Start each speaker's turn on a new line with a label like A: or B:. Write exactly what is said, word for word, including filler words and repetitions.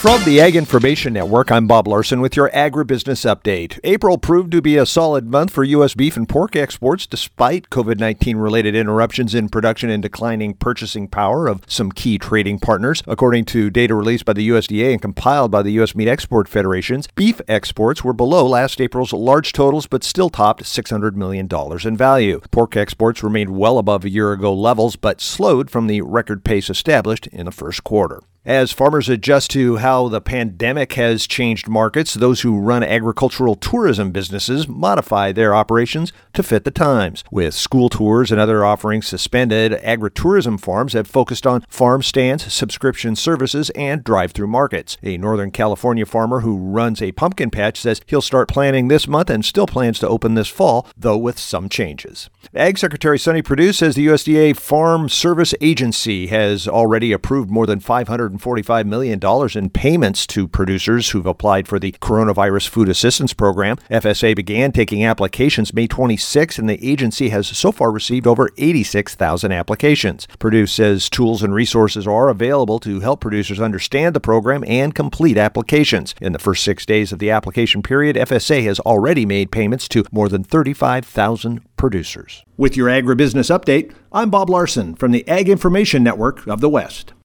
A: From the Ag Information Network, I'm Bob Larson with your agribusiness update. April proved to be a solid month for U S beef and pork exports despite covid nineteen related interruptions in production and declining purchasing power of some key trading partners. According to data released by the U S D A and compiled by the U S Meat Export Federations, beef exports were below last April's large totals but still topped six hundred million dollars in value. Pork exports remained well above a year ago levels but slowed from the record pace established in the first quarter. As farmers adjust to how the pandemic has changed markets, those who run agricultural tourism businesses modify their operations to fit the times. With school tours and other offerings suspended, agritourism farms have focused on farm stands, subscription services, and drive-through markets. A Northern California farmer who runs a pumpkin patch says he'll start planning this month and still plans to open this fall, though with some changes. Ag Secretary Sonny Perdue says the U S D A Farm Service Agency has already approved more than five hundred forty-five million dollars in payments to producers who've applied for the Coronavirus Food Assistance Program. F S A began taking applications May twenty-sixth, and the agency has so far received over eighty-six thousand applications. Perdue says tools and resources are available to help producers understand the program and complete applications. In the first six days of the application period, F S A has already made payments to more than thirty-five thousand producers. With your agribusiness update, I'm Bob Larson from the Ag Information Network of the West.